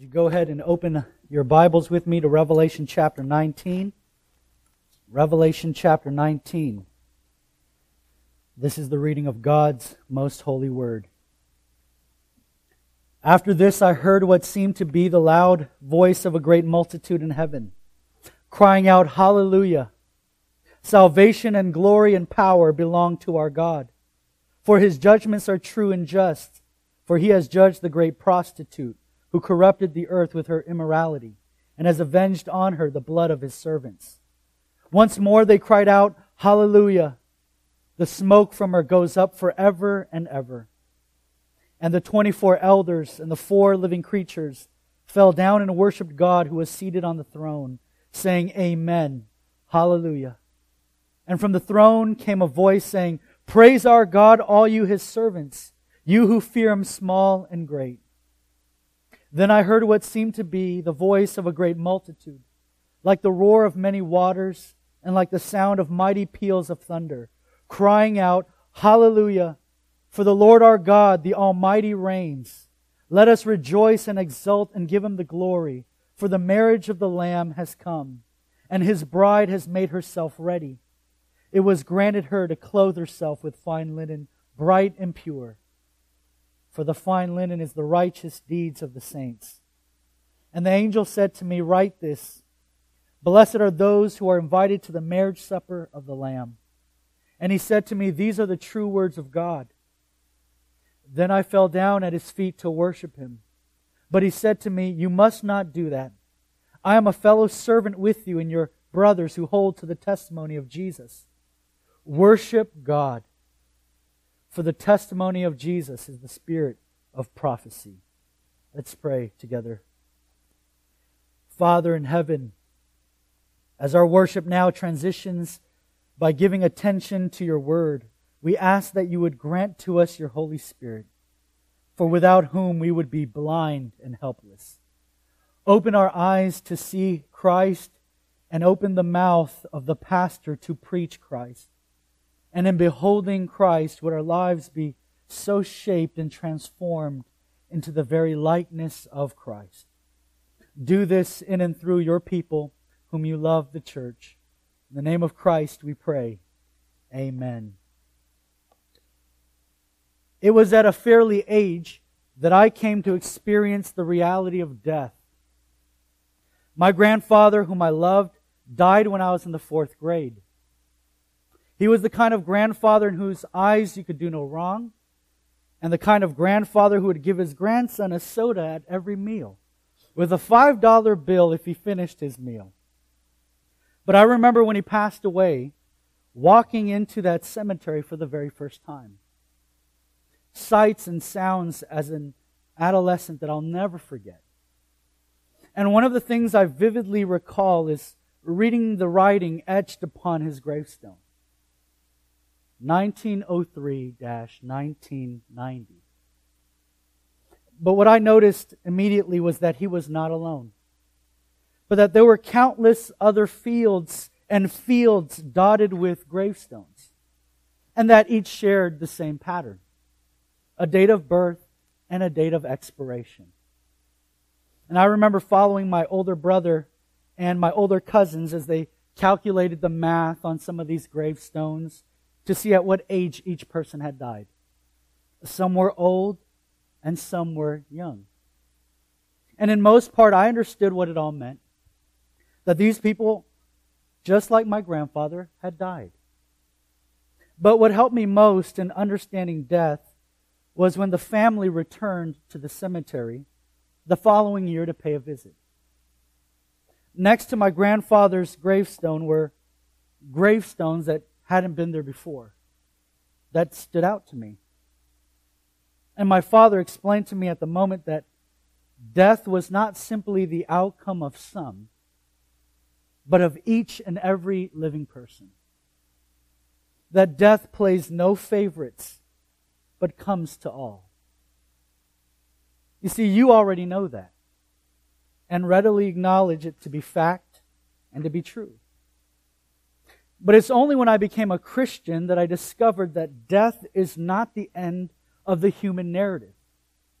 You go ahead and open your Bibles with me to Revelation chapter 19. Revelation chapter 19. This is the reading of God's most holy word. After this I heard what seemed to be the loud voice of a great multitude in heaven, crying out, Hallelujah! Salvation and glory and power belong to our God. For His judgments are true and just, for He has judged the great prostitute, who corrupted the earth with her immorality, and has avenged on her the blood of His servants. Once more they cried out, Hallelujah! The smoke from her goes up forever and ever. And the 24 elders and the 4 living creatures fell down and worshipped God who was seated on the throne, saying, Amen, Hallelujah. And from the throne came a voice saying, Praise our God, all you His servants, you who fear Him, small and great. Then I heard what seemed to be the voice of a great multitude, like the roar of many waters, and like the sound of mighty peals of thunder, crying out, Hallelujah! For the Lord our God, the Almighty, reigns. Let us rejoice and exult and give Him the glory, for the marriage of the Lamb has come, and His bride has made herself ready. It was granted her to clothe herself with fine linen, bright and pure. For the fine linen is the righteous deeds of the saints. And the angel said to me, Write this, Blessed are those who are invited to the marriage supper of the Lamb. And he said to me, These are the true words of God. Then I fell down at His feet to worship Him. But He said to me, You must not do that. I am a fellow servant with you and your brothers who hold to the testimony of Jesus. Worship God. For the testimony of Jesus is the spirit of prophecy. Let's pray together. Father in heaven, as our worship now transitions by giving attention to your word, we ask that you would grant to us your Holy Spirit, for without whom we would be blind and helpless. Open our eyes to see Christ and open the mouth of the pastor to preach Christ. And in beholding Christ, would our lives be so shaped and transformed into the very likeness of Christ. Do this in and through your people, whom you love, the church. In the name of Christ we pray. Amen. It was at a fairly age that I came to experience the reality of death. My grandfather, whom I loved, died when I was in the 4th grade. He was the kind of grandfather in whose eyes you could do no wrong, and the kind of grandfather who would give his grandson a soda at every meal, with a $5 bill if he finished his meal. But I remember when he passed away, walking into that cemetery for the very first time. Sights and sounds as an adolescent that I'll never forget. And one of the things I vividly recall is reading the writing etched upon his gravestone. 1903-1990. But what I noticed immediately was that he was not alone, but that there were countless other fields and fields dotted with gravestones, and that each shared the same pattern: a date of birth and a date of expiration. And I remember following my older brother and my older cousins as they calculated the math on some of these gravestones to see at what age each person had died. Some were old and some were young. And in most part, I understood what it all meant. That these people, just like my grandfather, had died. But what helped me most in understanding death was when the family returned to the cemetery the following year to pay a visit. Next to my grandfather's gravestone were gravestones that hadn't been there before. That stood out to me. And my father explained to me at the moment that death was not simply the outcome of some, but of each and every living person. That death plays no favorites, but comes to all. You see, you already know that, and readily acknowledge it to be fact and to be true. But it's only when I became a Christian that I discovered that death is not the end of the human narrative,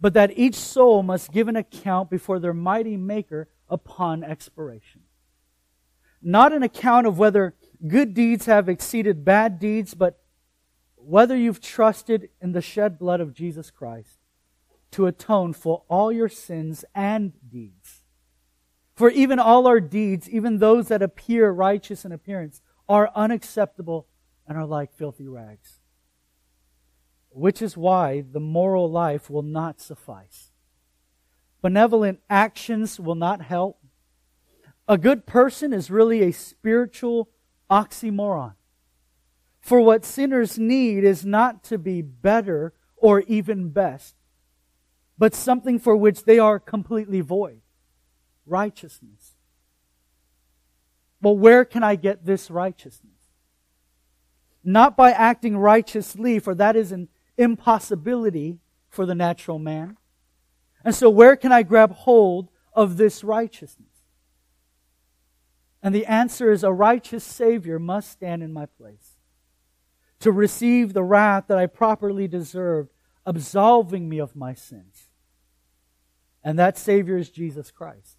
but that each soul must give an account before their mighty Maker upon expiration. Not an account of whether good deeds have exceeded bad deeds, but whether you've trusted in the shed blood of Jesus Christ to atone for all your sins and deeds. For even all our deeds, even those that appear righteous in appearance, are unacceptable and are like filthy rags. Which is why the moral life will not suffice. Benevolent actions will not help. A good person is really a spiritual oxymoron. For what sinners need is not to be better or even best, but something for which they are completely void. Righteousness. Well, where can I get this righteousness? Not by acting righteously, for that is an impossibility for the natural man. And so where can I grab hold of this righteousness? And the answer is a righteous Savior must stand in my place to receive the wrath that I properly deserved, absolving me of my sins. And that Savior is Jesus Christ.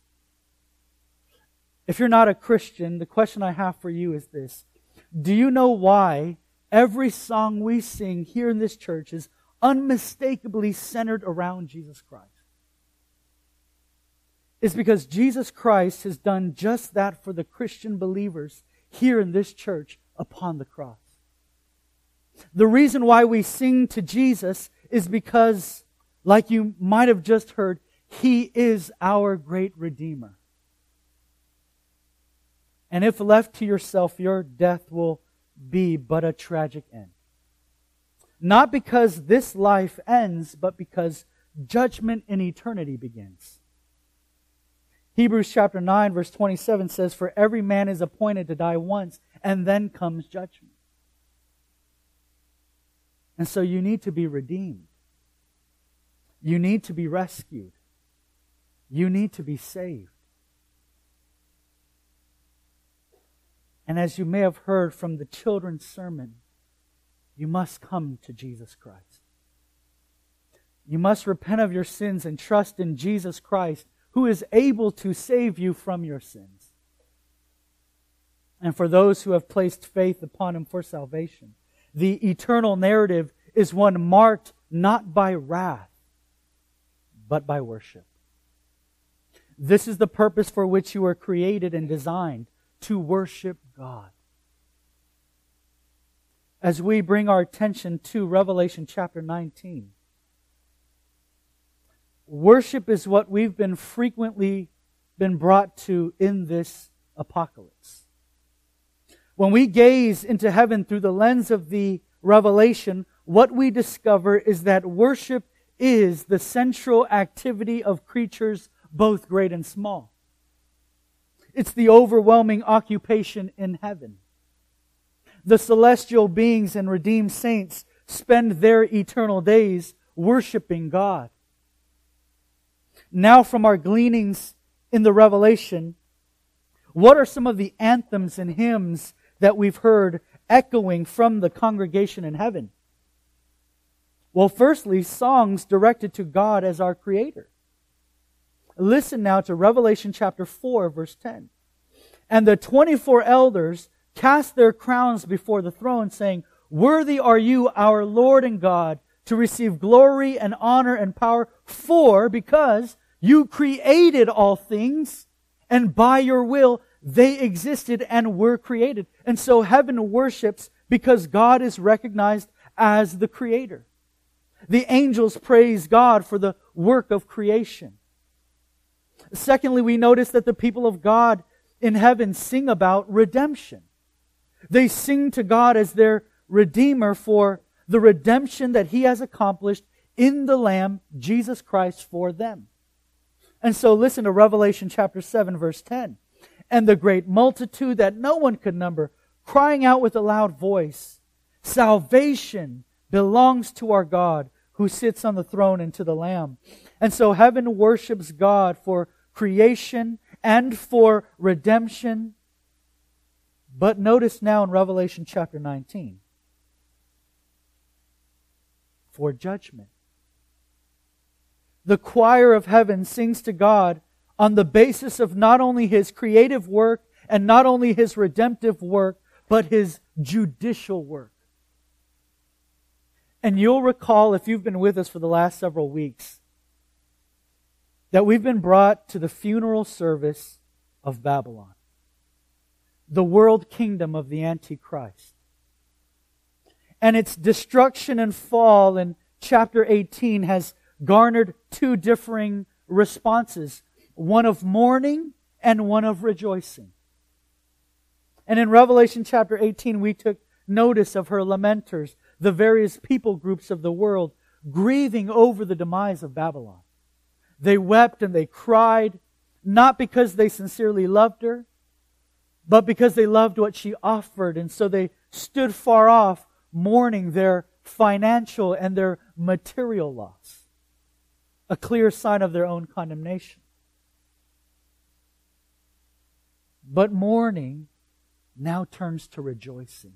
If you're not a Christian, the question I have for you is this. Do you know why every song we sing here in this church is unmistakably centered around Jesus Christ? It's because Jesus Christ has done just that for the Christian believers here in this church upon the cross. The reason why we sing to Jesus is because, like you might have just heard, He is our great Redeemer. And if left to yourself, your death will be but a tragic end. Not because this life ends, but because judgment in eternity begins. Hebrews chapter 9 verse 27 says, "For every man is appointed to die once, and then comes judgment." And so you need to be redeemed. You need to be rescued. You need to be saved. And as you may have heard from the children's sermon, you must come to Jesus Christ. You must repent of your sins and trust in Jesus Christ, who is able to save you from your sins. And for those who have placed faith upon Him for salvation, the eternal narrative is one marked not by wrath, but by worship. This is the purpose for which you were created and designed, to worship God. As we bring our attention to Revelation chapter 19, worship is what we've been frequently been brought to in this apocalypse. When we gaze into heaven through the lens of the Revelation, what we discover is that worship is the central activity of creatures both great and small. It's the overwhelming occupation in heaven. The celestial beings and redeemed saints spend their eternal days worshiping God. Now, from our gleanings in the Revelation, what are some of the anthems and hymns that we've heard echoing from the congregation in heaven? Well, firstly, songs directed to God as our Creator. Listen now to Revelation chapter 4, verse 10. "And the 24 elders cast their crowns before the throne, saying, 'Worthy are you, our Lord and God, to receive glory and honor and power, because you created all things, and by your will they existed and were created.'" And so heaven worships because God is recognized as the Creator. The angels praise God for the work of creation. Secondly, we notice that the people of God in heaven sing about redemption. They sing to God as their Redeemer for the redemption that He has accomplished in the Lamb, Jesus Christ, for them. And so listen to Revelation chapter 7, verse 10. "And the great multitude that no one could number, crying out with a loud voice, 'Salvation belongs to our God, who sits on the throne, and to the Lamb.'" And so heaven worships God for creation and for redemption. But notice now in Revelation chapter 19, for judgment. The choir of heaven sings to God on the basis of not only His creative work and not only His redemptive work, but His judicial work. And you'll recall, if you've been with us for the last several weeks, that we've been brought to the funeral service of Babylon, the world kingdom of the Antichrist. And its destruction and fall in chapter 18 has garnered two differing responses, one of mourning and one of rejoicing. And in Revelation chapter 18, we took notice of her lamenters, the various people groups of the world, grieving over the demise of Babylon. They wept and they cried, not because they sincerely loved her, but because they loved what she offered. And so they stood far off, mourning their financial and their material loss. A clear sign of their own condemnation. But mourning now turns to rejoicing.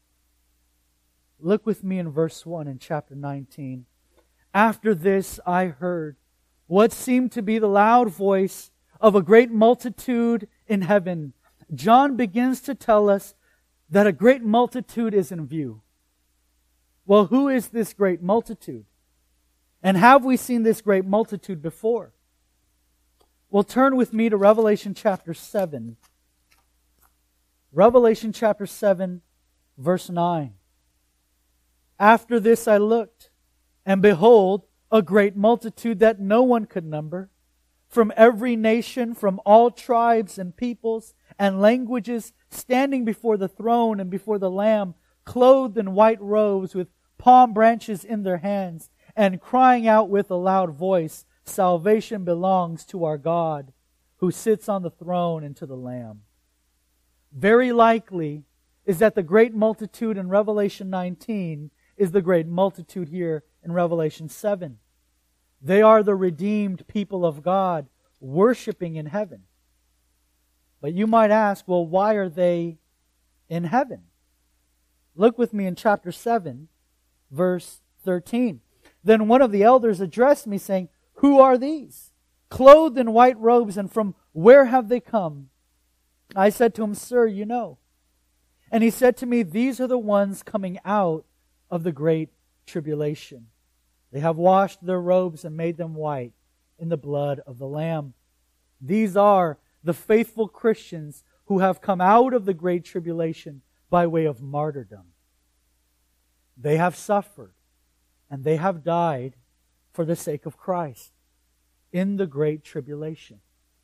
Look with me in verse 1 in chapter 19. After this I heard what seemed to be the loud voice of a great multitude in heaven. John begins to tell us that a great multitude is in view. Well, who is this great multitude? And have we seen this great multitude before? Well, turn with me to Revelation chapter 7. Revelation chapter 7, verse 9. After this I looked, and behold, a great multitude that no one could number, from every nation, from all tribes and peoples and languages, standing before the throne and before the Lamb, clothed in white robes, with palm branches in their hands, and crying out with a loud voice, Salvation belongs to our God, who sits on the throne, and to the Lamb. Very likely is that the great multitude in Revelation 19 is the great multitude here in Revelation 7. They are the redeemed people of God worshiping in heaven. But you might ask, well, why are they in heaven? Look with me in chapter 7, verse 13. Then one of the elders addressed me, saying, Who are these? Clothed in white robes, and from where have they come? I said to him, Sir, you know. And he said to me, These are the ones coming out of the great tribulation. They have washed their robes and made them white in the blood of the Lamb. These are the faithful Christians who have come out of the great tribulation by way of martyrdom. They have suffered and they have died for the sake of Christ in the great tribulation.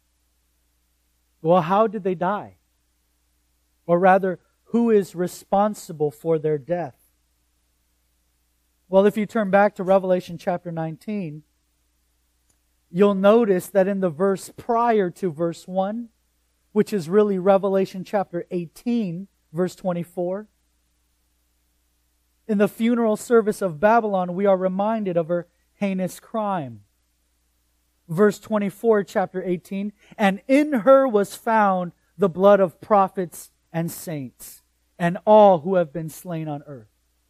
Well, how did they die? Or rather, who is responsible for their death? Well, if you turn back to Revelation chapter 19, you'll notice that in the verse prior to verse 1, which is really Revelation chapter 18, verse 24, in the funeral service of Babylon, we are reminded of her heinous crime. Verse 24, chapter 18, and in her was found the blood of prophets and saints, and all who have been slain on earth.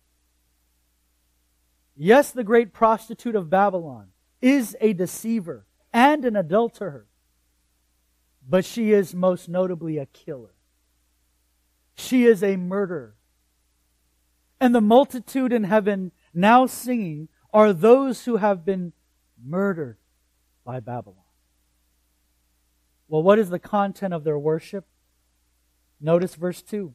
Yes, the great prostitute of Babylon is a deceiver and an adulterer, but she is most notably a killer. She is a murderer. And the multitude in heaven now singing are those who have been murdered by Babylon. Well, what is the content of their worship? Notice verse 2.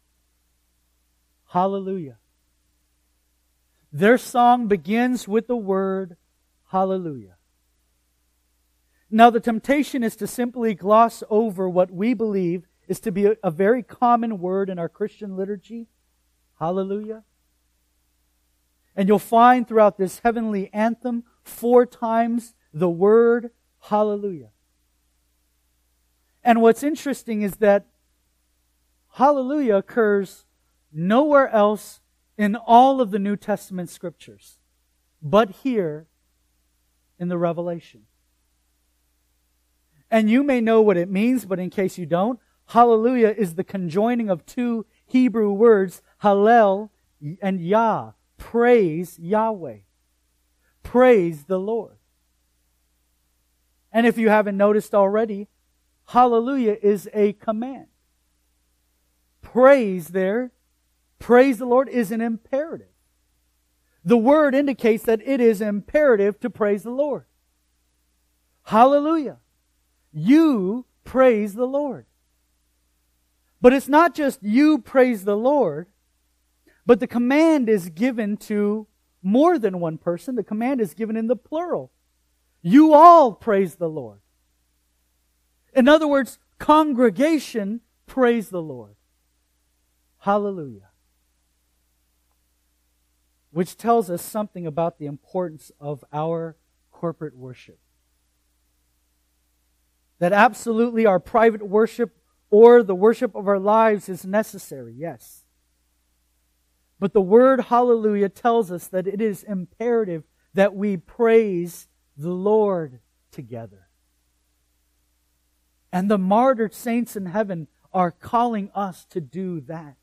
Hallelujah. Their song begins with the word hallelujah. Now, the temptation is to simply gloss over what we believe is to be a very common word in our Christian liturgy, hallelujah. And you'll find throughout this heavenly anthem 4 times the word hallelujah. And what's interesting is that hallelujah occurs nowhere else in all of the New Testament scriptures, but here in the Revelation. And you may know what it means, but in case you don't, hallelujah is the conjoining of 2 Hebrew words, hallel and Yah. Praise Yahweh. Praise the Lord. And if you haven't noticed already, hallelujah is a command. Praise there, praise the Lord, is an imperative. The word indicates that it is imperative to praise the Lord. Hallelujah. You praise the Lord. But it's not just you praise the Lord, but the command is given to more than one person. The command is given in the plural. You all praise the Lord. In other words, congregation, praise the Lord. Hallelujah. Which tells us something about the importance of our corporate worship. That absolutely our private worship or the worship of our lives is necessary, yes. But the word hallelujah tells us that it is imperative that we praise the Lord together. And the martyred saints in heaven are calling us to do that.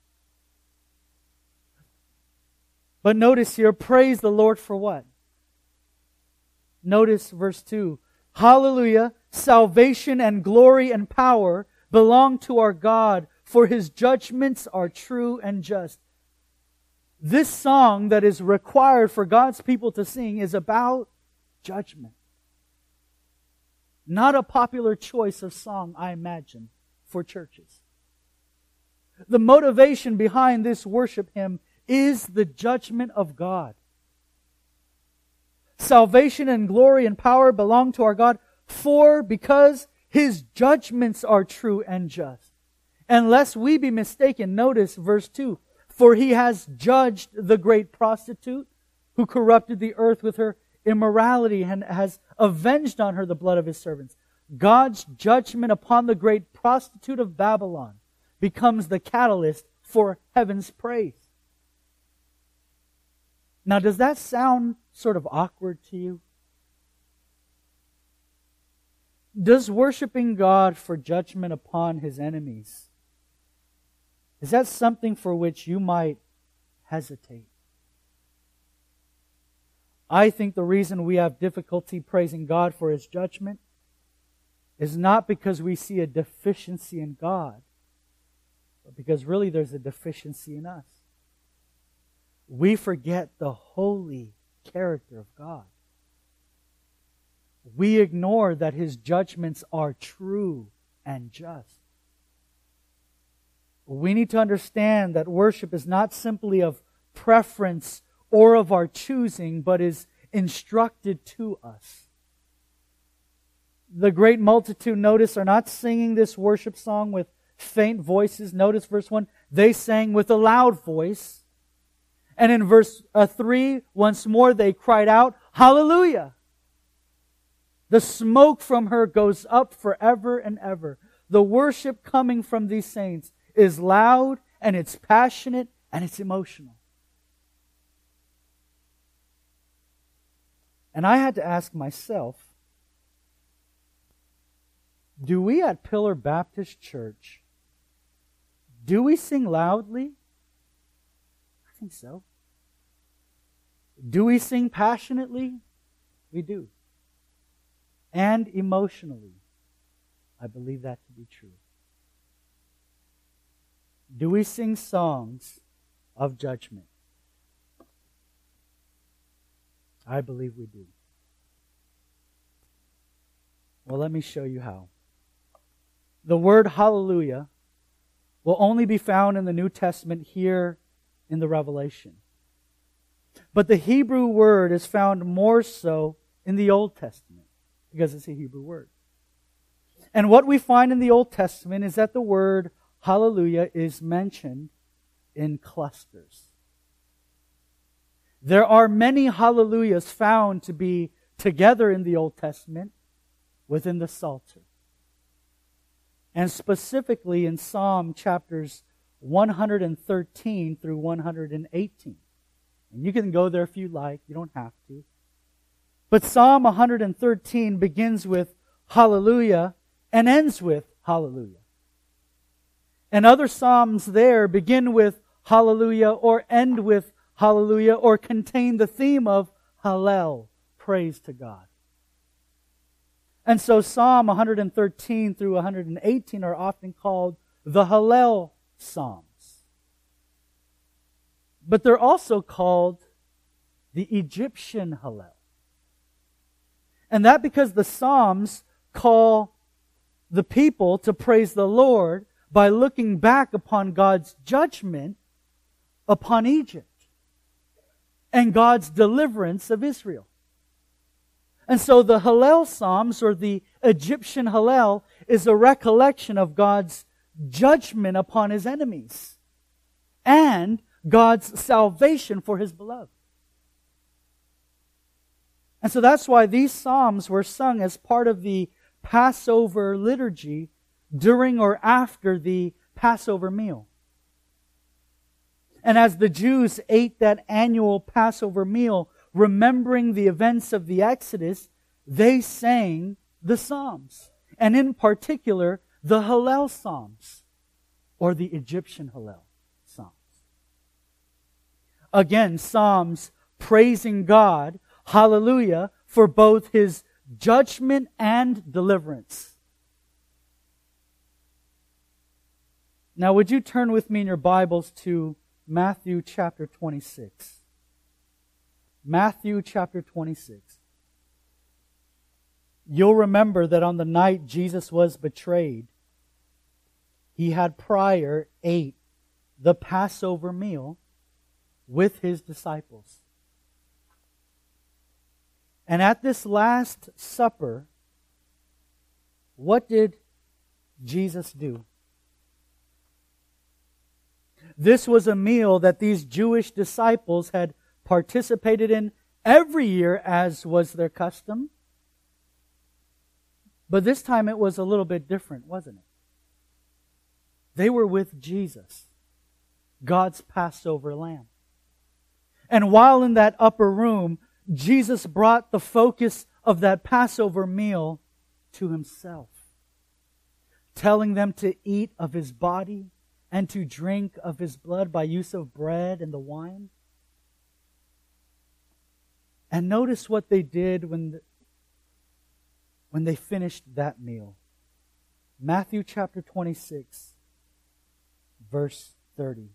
But notice here, praise the Lord for what? Notice verse 2. Hallelujah, salvation and glory and power belong to our God, for His judgments are true and just. This song that is required for God's people to sing is about judgment. Not a popular choice of song, I imagine, for churches. The motivation behind this worship hymn is the judgment of God. Salvation and glory and power belong to our God, because His judgments are true and just. And lest we be mistaken, notice verse 2. For He has judged the great prostitute who corrupted the earth with her immorality and has avenged on her the blood of His servants. God's judgment upon the great prostitute of Babylon becomes the catalyst for heaven's praise. Now, does that sound sort of awkward to you? Does worshiping God for judgment upon His enemies, is that something for which you might hesitate? I think the reason we have difficulty praising God for His judgment is not because we see a deficiency in God, but because really there's a deficiency in us. We forget the holy character of God. We ignore that His judgments are true and just. We need to understand that worship is not simply of preference or of our choosing, but is instructed to us. The great multitude, notice, are not singing this worship song with faint voices. Notice verse 1, they sang with a loud voice. And in verse 3, once more they cried out, hallelujah! The smoke from her goes up forever and ever. The worship coming from these saints is loud and it's passionate and it's emotional. And I had to ask myself, do we at Pillar Baptist Church, do we sing loudly? I think so. Do we sing passionately? We do. And emotionally. I believe that to be true. Do we sing songs of judgment? I believe we do. Well, let me show you how. The word hallelujah will only be found in the New Testament here in the Revelation. But the Hebrew word is found more so in the Old Testament because it's a Hebrew word. And what we find in the Old Testament is that the word hallelujah is mentioned in clusters. There are many hallelujahs found to be together in the Old Testament within the Psalter. And specifically in Psalm chapters 113 through 118. And you can go there if you like, you don't have to. But Psalm 113 begins with hallelujah and ends with hallelujah. And other psalms there begin with hallelujah or end with hallelujah or contain the theme of hallel, praise to God. And so Psalm 113 through 118 are often called the Hallel Psalms. But they're also called the Egyptian Hallel. And that because the Psalms call the people to praise the Lord by looking back upon God's judgment upon Egypt and God's deliverance of Israel. And so the Hallel Psalms, or the Egyptian Hallel, is a recollection of God's judgment upon His enemies and God's salvation for His beloved. And so that's why these Psalms were sung as part of the Passover liturgy during or after the Passover meal. And as the Jews ate that annual Passover meal, remembering the events of the Exodus, they sang the Psalms. And in particular, the Hallel Psalms, or the Egyptian Hallel Psalms. Again, Psalms praising God, hallelujah, for both His judgment and deliverance. Now, would you turn with me in your Bibles to Matthew chapter 26. Matthew chapter 26. You'll remember that on the night Jesus was betrayed, He had prior ate the Passover meal with His disciples. And at this Last Supper, what did Jesus do? This was a meal that these Jewish disciples had participated in every year, as was their custom. But this time it was a little bit different, wasn't it? They were with Jesus, God's Passover lamb. And while in that upper room, Jesus brought the focus of that Passover meal to Himself, telling them to eat of His body and to drink of His blood by use of bread and the wine. And notice what they did when they finished that meal. Matthew chapter 26, verse 30.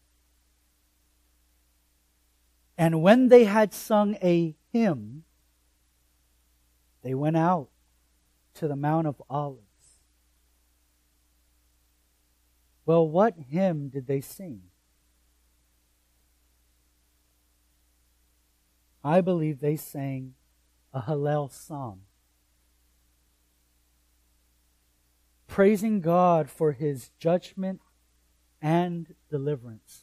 And when they had sung a hymn, they went out to the Mount of Olives. Well, what hymn did they sing? I believe they sang a Hallel Psalm, praising God for His judgment and deliverance.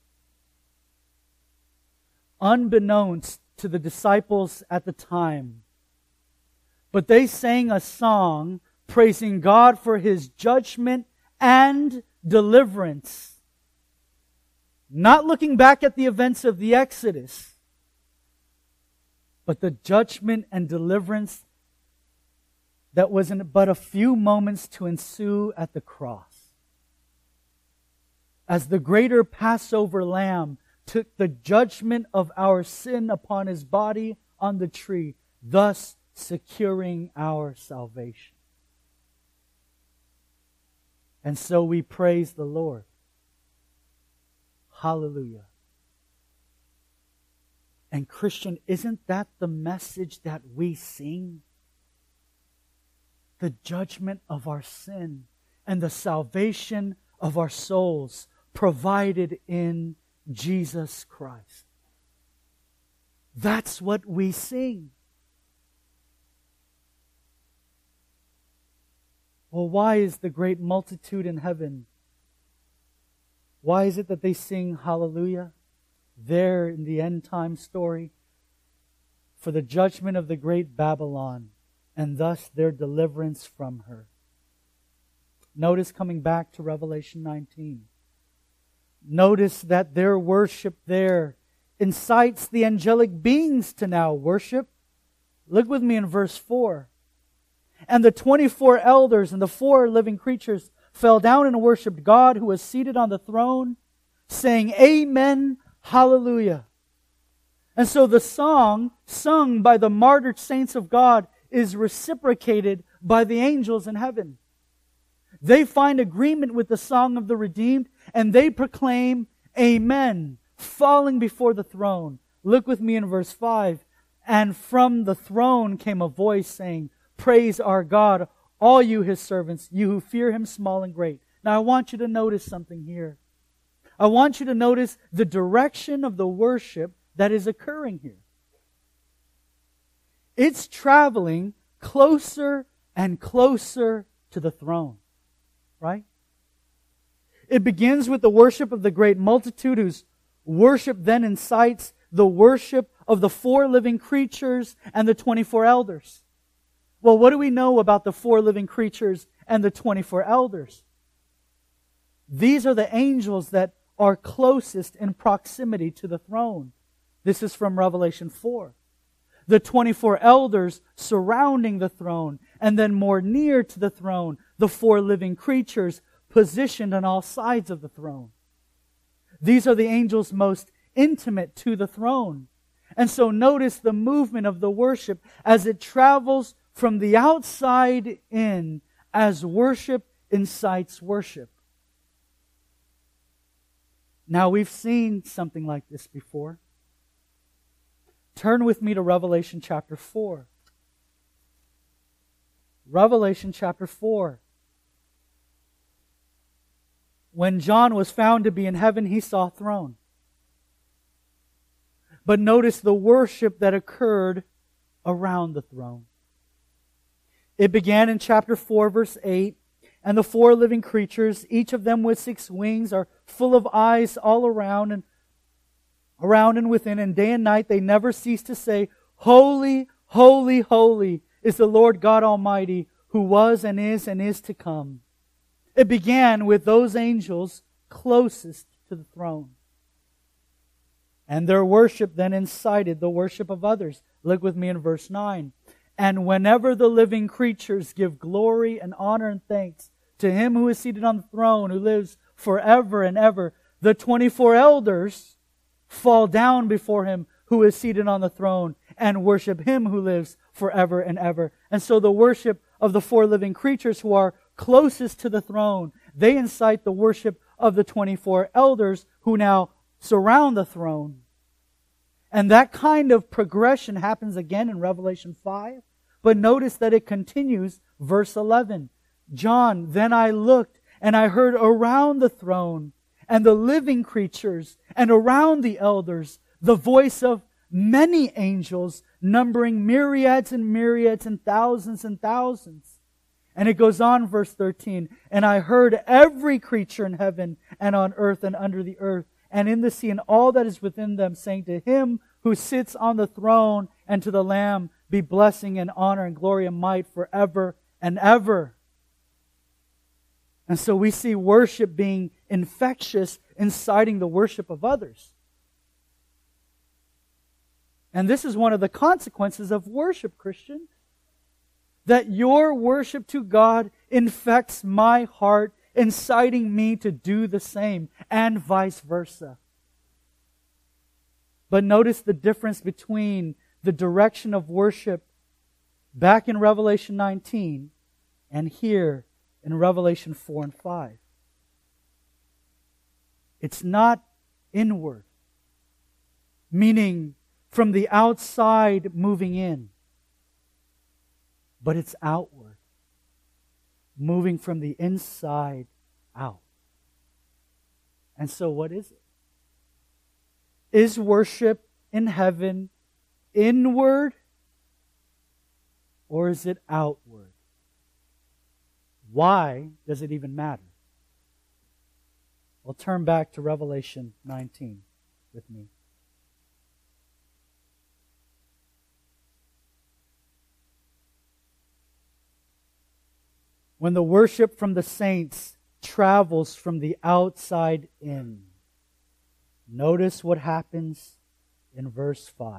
Unbeknownst to the disciples at the time, but they sang a song praising God for His judgment and deliverance. Not looking back at the events of the Exodus, but the judgment and deliverance that was in but a few moments to ensue at the cross. As the greater Passover lamb took the judgment of our sin upon His body on the tree, thus securing our salvation. And so we praise the Lord. Hallelujah. And Christian, isn't that the message that we sing? The judgment of our sin and the salvation of our souls provided in Jesus Christ. That's what we sing. Well, why is the great multitude in heaven, why is it that they sing hallelujah there in the end time story? For the judgment of the great Babylon, and thus their deliverance from her. Notice, coming back to Revelation 19, notice that their worship there incites the angelic beings to now worship. Look with me in verse 4. And the 24 elders and the 4 living creatures fell down and worshipped God who was seated on the throne, saying, Amen, Hallelujah. And so the song sung by the martyred saints of God is reciprocated by the angels in heaven. They find agreement with the song of the redeemed, and they proclaim, Amen, falling before the throne. Look with me in verse 5. And from the throne came a voice saying, Praise our God, all you His servants, you who fear Him, small and great. Now I want you to notice something here. I want you to notice the direction of the worship that is occurring here. It's traveling closer and closer to the throne. Right? It begins with the worship of the great multitude, whose worship then incites the worship of the 4 living creatures and the 24 elders. Well, what do we know about the 4 living creatures and the 24 elders? These are the angels that are closest in proximity to the throne. This is from Revelation 4. The 24 elders surrounding the throne, and then more near to the throne, the 4 living creatures positioned on all sides of the throne. These are the angels most intimate to the throne. And so notice the movement of the worship as it travels from the outside in, as worship incites worship. Now we've seen something like this before. Turn with me to Revelation chapter 4. Revelation chapter 4. When John was found to be in heaven, he saw a throne. But notice the worship that occurred around the throne. It began in chapter 4, verse 8. And the 4 living creatures, each of them with 6 wings, are full of eyes all around and within, and day and night they never cease to say, Holy, holy, holy is the Lord God Almighty, who was and is to come. It began with those angels closest to the throne. And their worship then incited the worship of others. Look with me in verse 9. And whenever the living creatures give glory and honor and thanks to Him who is seated on the throne, who lives forever and ever, the 24 elders fall down before Him who is seated on the throne and worship Him who lives forever and ever. And so the worship of the 4 living creatures who are closest to the throne, they incite the worship of the 24 elders who now surround the throne. And that kind of progression happens again in Revelation 5. But notice that it continues, verse 11. John, then I looked, and I heard around the throne and the living creatures and around the elders the voice of many angels, numbering myriads and myriads and thousands. And it goes on, verse 13. And I heard every creature in heaven and on earth and under the earth and in the sea and all that is within them, saying, To Him who sits on the throne and to the Lamb be blessing and honor and glory and might forever and ever. And so we see worship being infectious, inciting the worship of others. And this is one of the consequences of worship, Christian. That your worship to God infects my heart, inciting me to do the same, and vice versa. But notice the difference between the direction of worship back in Revelation 19 and here in Revelation 4 and 5. It's not inward, meaning from the outside moving in, but it's outward, moving from the inside out. And so what is it? Is worship in heaven inward or is it outward? Why does it even matter? Well, turn back to Revelation 19 with me. When the worship from the saints travels from the outside in, notice what happens in verse 5.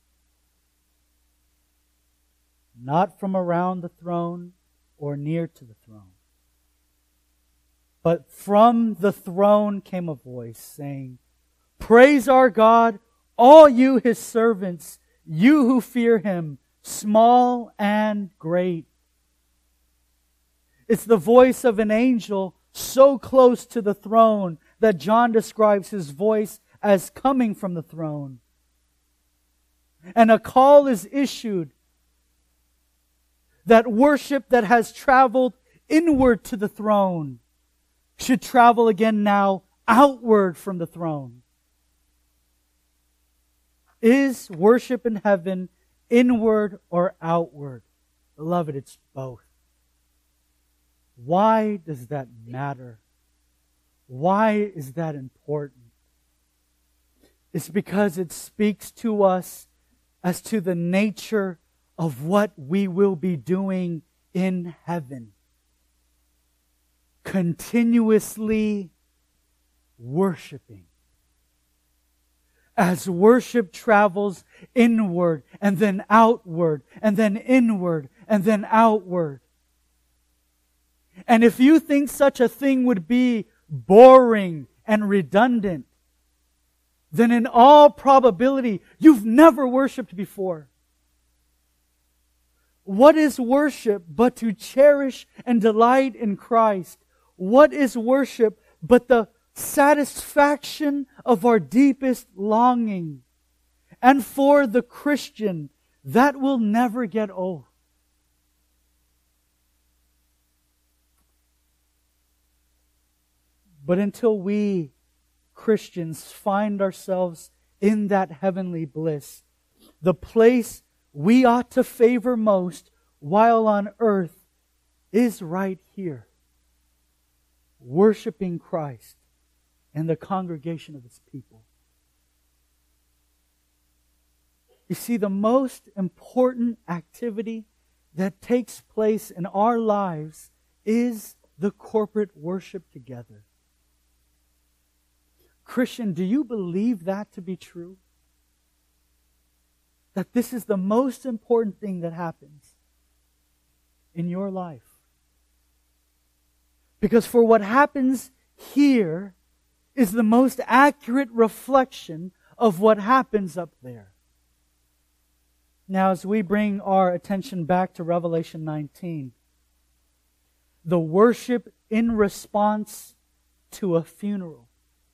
Not from around the throne or near to the throne, but from the throne came a voice saying, Praise our God, all you His servants, you who fear Him, small and great. It's the voice of an angel so close to the throne that John describes his voice as coming from the throne. And a call is issued that worship that has traveled inward to the throne should travel again now outward from the throne. Is worship in heaven inward or outward? Beloved, it's both. Why does that matter? Why is that important? It's because it speaks to us as to the nature of what we will be doing in heaven. Continuously worshiping. As worship travels inward and then outward and then inward and then outward. And if you think such a thing would be boring and redundant, then in all probability, you've never worshiped before. What is worship but to cherish and delight in Christ? What is worship but the satisfaction of our deepest longing? And for the Christian, that will never get old. But until we Christians find ourselves in that heavenly bliss, the place we ought to favor most while on earth is right here. Worshiping Christ and the congregation of His people. You see, the most important activity that takes place in our lives is the corporate worship together. Christian, do you believe that to be true? That this is the most important thing that happens in your life? Because for what happens here is the most accurate reflection of what happens up there. Now, as we bring our attention back to Revelation 19, the worship in response to a funeral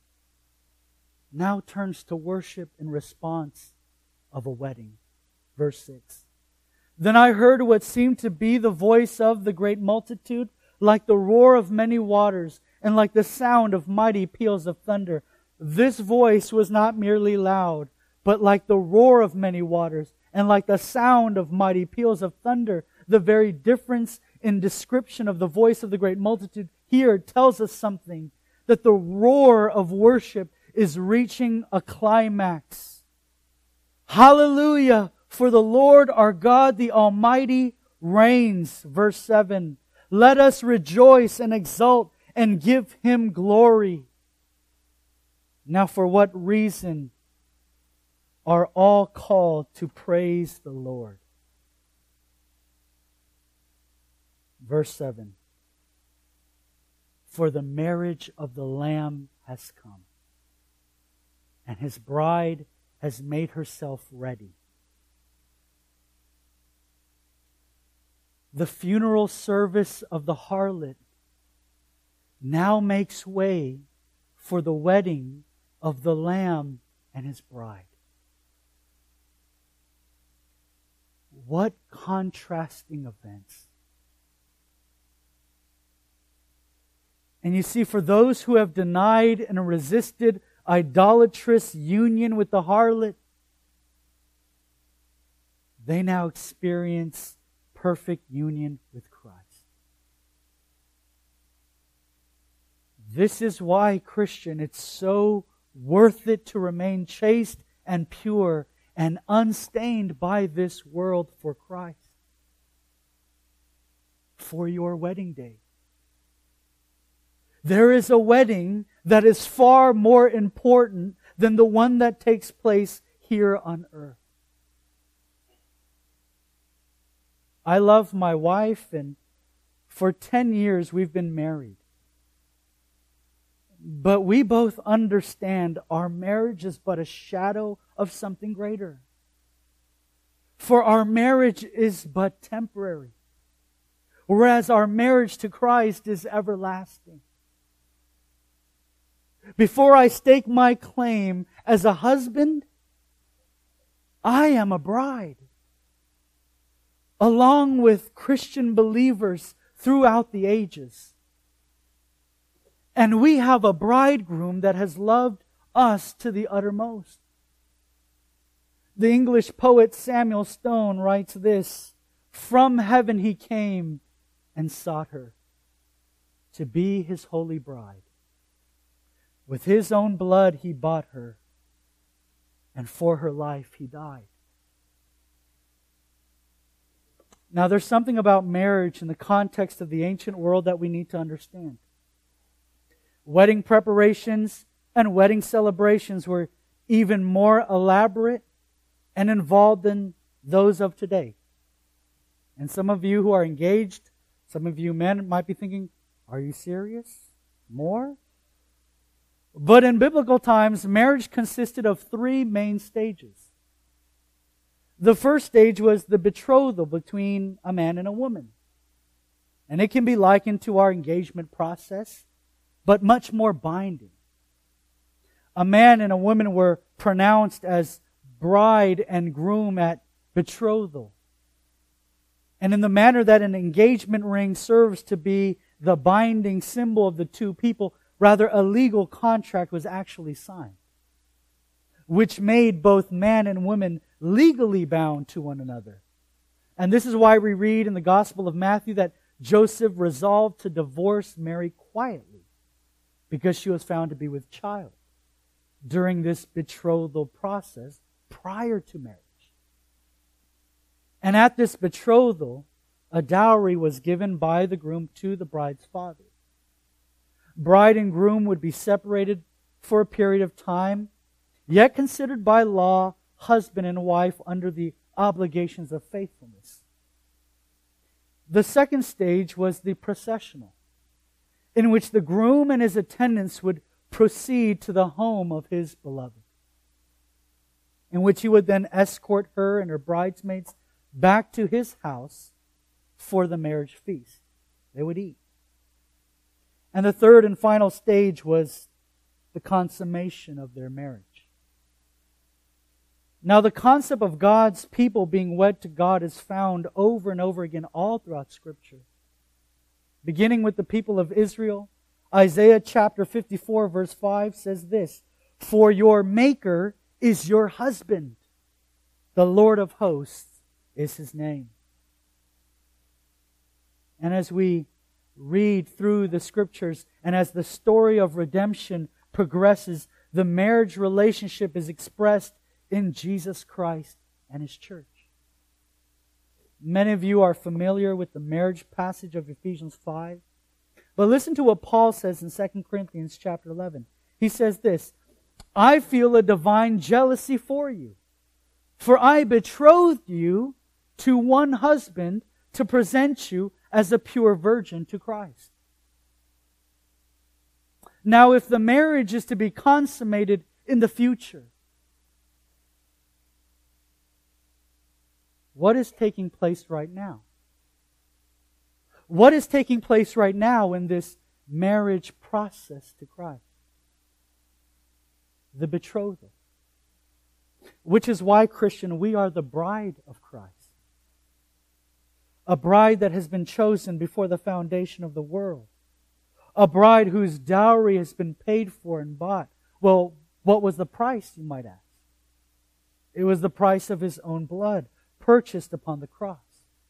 now turns to worship in response of a wedding. Verse 6. Then I heard what seemed to be the voice of the great multitude, like the roar of many waters, and like the sound of mighty peals of thunder. This voice was not merely loud, but like the roar of many waters, and like the sound of mighty peals of thunder. The very difference in description of the voice of the great multitude here tells us something, that the roar of worship is reaching a climax. Hallelujah! For the Lord our God, the Almighty, reigns. Verse 7. Let us rejoice and exult and give Him glory. Now, for what reason are all called to praise the Lord? Verse 7. For the marriage of the Lamb has come, and His bride has made herself ready. The funeral service of the harlot now makes way for the wedding of the Lamb and His bride. What contrasting events. And you see, for those who have denied and resisted idolatrous union with the harlot, they now experience perfect union with Christ. This is why, Christian, it's so worth it to remain chaste and pure and unstained by this world for Christ. For your wedding day. There is a wedding that is far more important than the one that takes place here on earth. I love my wife, and for 10 years we've been married. But we both understand our marriage is but a shadow of something greater. For our marriage is but temporary. whereas our marriage to Christ is everlasting. Before I stake my claim as a husband, I am a bride, along with Christian believers throughout the ages. And we have a bridegroom that has loved us to the uttermost. The English poet Samuel Stone writes this: "From heaven he came and sought her to be his holy bride. With his own blood he bought her, and for her life he died." Now there's something about marriage in the context of the ancient world that we need to understand. Wedding preparations and wedding celebrations were even more elaborate and involved than those of today. And some of you who are engaged, some of you men might be thinking, are you serious? More? But in biblical times, marriage consisted of three main stages. The first stage was the betrothal between a man and a woman. And it can be likened to our engagement process, but much more binding. A man and a woman were pronounced as bride and groom at betrothal. And in the manner that an engagement ring serves to be the binding symbol of the two people, rather, a legal contract was actually signed, which made both man and woman legally bound to one another. And this is why we read in the Gospel of Matthew that Joseph resolved to divorce Mary quietly, because she was found to be with child during this betrothal process prior to marriage. And at this betrothal, a dowry was given by the groom to the bride's father. Bride and groom would be separated for a period of time, yet considered by law husband and wife under the obligations of faithfulness. The second stage was the processional, in which the groom and his attendants would proceed to the home of his beloved, in which he would then escort her and her bridesmaids back to his house for the marriage feast. They would eat. And the third and final stage was the consummation of their marriage. Now, the concept of God's people being wed to God is found over and over again all throughout Scripture. Beginning with the people of Israel, Isaiah chapter 54 verse 5 says this: "For your Maker is your husband, the Lord of hosts is His name." And as we read through the Scriptures, and as the story of redemption progresses, the marriage relationship is expressed in Jesus Christ and His church. Many of you are familiar with the marriage passage of Ephesians 5. But listen to what Paul says in 2 Corinthians chapter 11. He says this: "I feel a divine jealousy for you, for I betrothed you to one husband to present you as a pure virgin to Christ." Now, if the marriage is to be consummated in the future, what is taking place right now? What is taking place right now in this marriage process to Christ? The betrothal. Which is why, Christian, we are the bride of Christ. A bride that has been chosen before the foundation of the world. A bride whose dowry has been paid for and bought. Well, what was the price, you might ask? It was the price of His own blood, purchased upon the cross.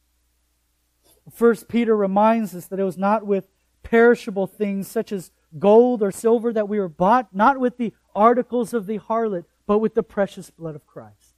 1 Peter reminds us that it was not with perishable things such as gold or silver that we were bought, not with the articles of the harlot, but with the precious blood of Christ.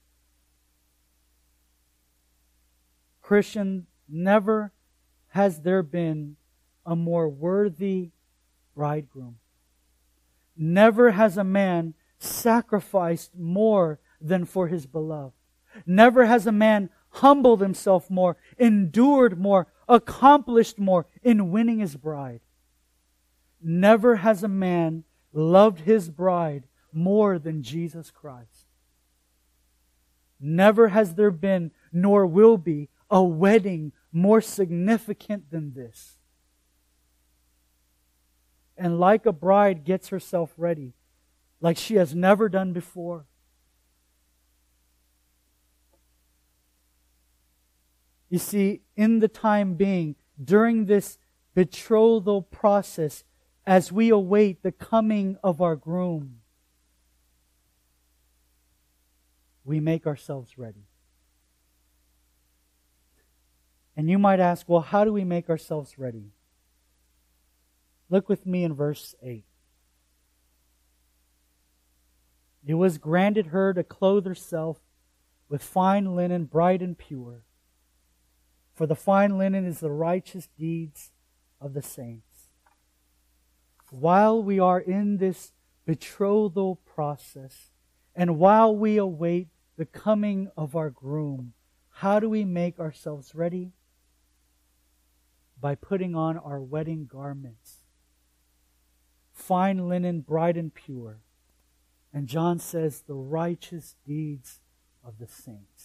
Christian, never has there been a more worthy bridegroom. Never has a man sacrificed more than for his beloved. Never has a man humbled himself more, endured more, accomplished more in winning his bride. Never has a man loved his bride more than Jesus Christ. Never has there been, nor will be, a wedding more significant than this. And like a bride gets herself ready, like she has never done before. You see, in the time being, during this betrothal process, as we await the coming of our groom, we make ourselves ready. And you might ask, well, how do we make ourselves ready? Look with me in verse 8. It was granted her to clothe herself with fine linen, bright and pure. For the fine linen is the righteous deeds of the saints. While we are in this betrothal process, and while we await the coming of our groom, how do we make ourselves ready? By putting on our wedding garments. Fine linen, bright and pure. And John says, the righteous deeds of the saints.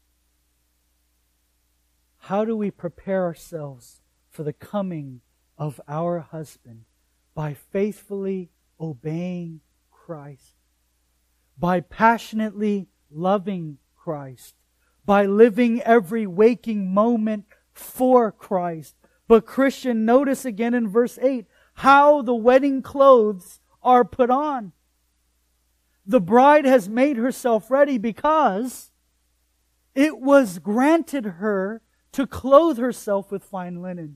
How do we prepare ourselves for the coming of our husband? By faithfully obeying Christ. By passionately loving Christ. By living every waking moment for Christ. But Christian, notice again in verse 8 how the wedding clothes are put on. The bride has made herself ready because it was granted her to clothe herself with fine linen.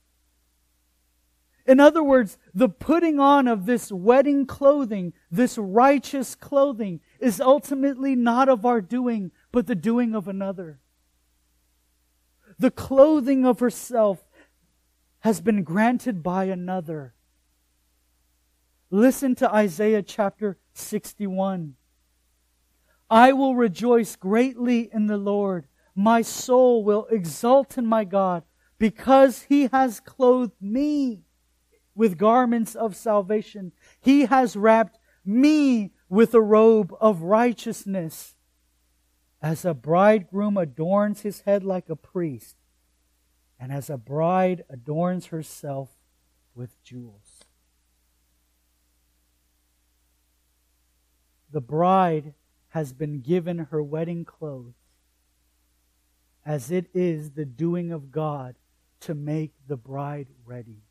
In other words, the putting on of this wedding clothing, this righteous clothing, is ultimately not of our doing, but the doing of another. The clothing of herself has been granted by another. Listen to Isaiah chapter 61. I will rejoice greatly in the Lord. My soul will exult in my God, because He has clothed me with garments of salvation. He has wrapped me with a robe of righteousness. As a bridegroom adorns his head like a priest, and as a bride adorns herself with jewels. The bride has been given her wedding clothes, as it is the doing of God to make the bride ready.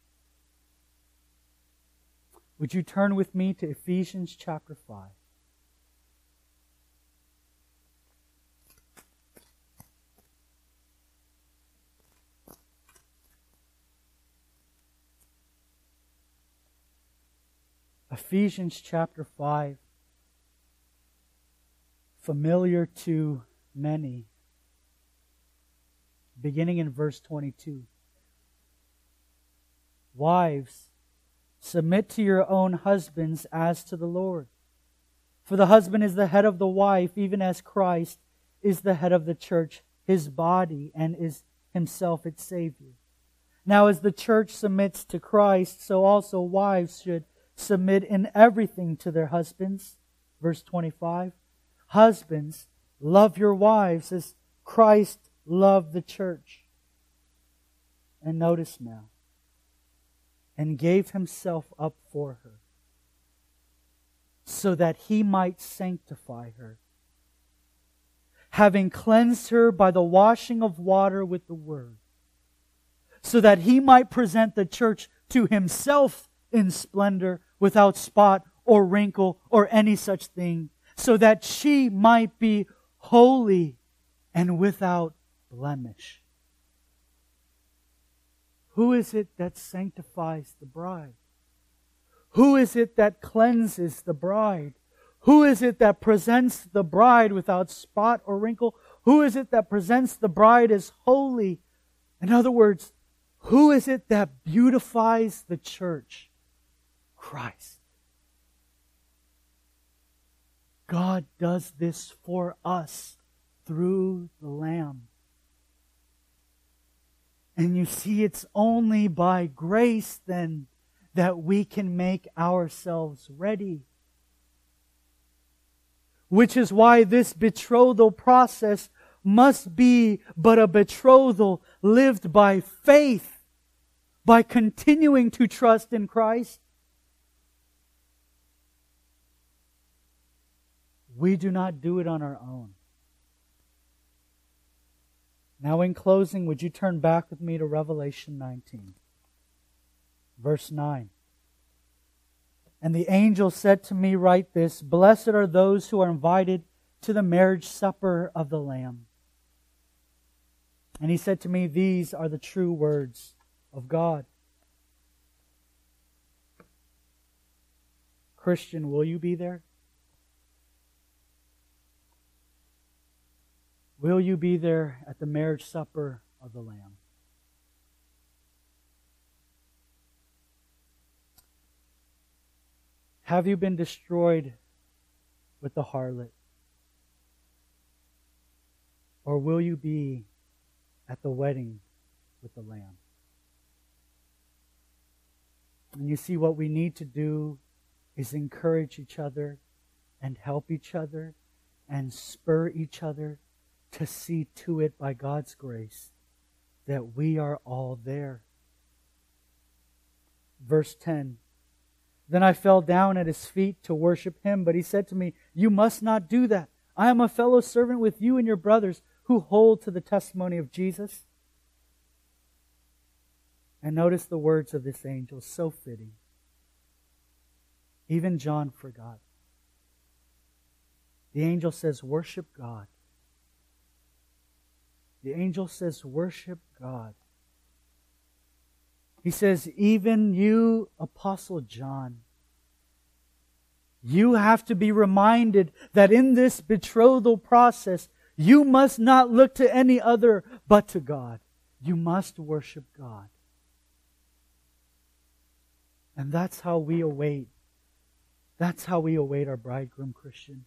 Would you turn with me to Ephesians chapter 5? Ephesians chapter 5, familiar to many, beginning in verse 22. Wives, submit to your own husbands as to the Lord. For the husband is the head of the wife, even as Christ is the head of the church, His body, and is Himself its Savior. Now as the church submits to Christ, so also wives should submit in everything to their husbands. Verse 25. Husbands, love your wives as Christ loved the church. And notice now. And gave Himself up for her, so that He might sanctify her, having cleansed her by the washing of water with the Word, so that He might present the church to Himself in splendor, without spot or wrinkle or any such thing, so that she might be holy and without blemish. Who is it that sanctifies the bride? Who is it that cleanses the bride? Who is it that presents the bride without spot or wrinkle? Who is it that presents the bride as holy? In other words, who is it that beautifies the church? Christ. God does this for us through the Lamb. And you see, it's only by grace then that we can make ourselves ready. Which is why this betrothal process must be but a betrothal lived by faith, by continuing to trust in Christ. We do not do it on our own. Now in closing, would you turn back with me to Revelation 19, verse 9. And the angel said to me, write this, blessed are those who are invited to the marriage supper of the Lamb. And he said to me, these are the true words of God. Christian, will you be there? Will you be there at the marriage supper of the Lamb? Have you been destroyed with the harlot? Or will you be at the wedding with the Lamb? And you see, what we need to do is encourage each other and help each other and spur each other to see to it by God's grace that we are all there. Verse 10. Then I fell down at his feet to worship him, but he said to me, you must not do that. I am a fellow servant with you and your brothers who hold to the testimony of Jesus. And notice the words of this angel, so fitting. Even John forgot. The angel says, worship God. The angel says, worship God. He says, even you, Apostle John, you have to be reminded that in this betrothal process, you must not look to any other but to God. You must worship God. And that's how we await. That's how we await our bridegroom, Christian.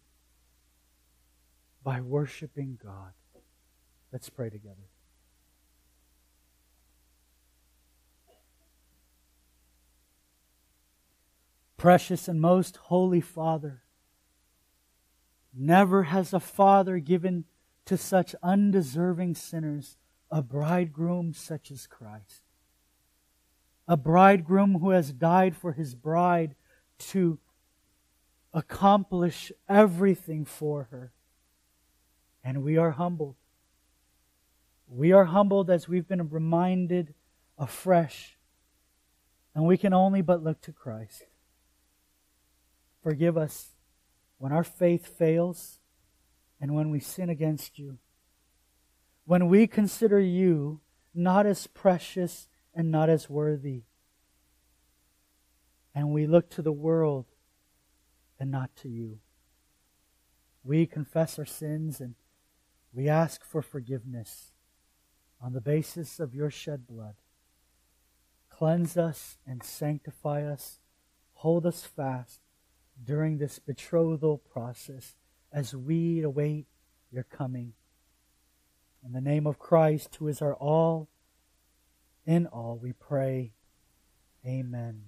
By worshiping God. Let's pray together. Precious and most holy Father, never has a father given to such undeserving sinners a bridegroom such as Christ. A bridegroom who has died for his bride to accomplish everything for her. And we are humbled. We are humbled as we've been reminded afresh. And we can only but look to Christ. Forgive us when our faith fails and when we sin against you. When we consider you not as precious and not as worthy. And we look to the world and not to you. We confess our sins and we ask for forgiveness on the basis of your shed blood. Cleanse us and sanctify us. Hold us fast during this betrothal process as we await your coming. In the name of Christ, who is our all, in all we pray. Amen.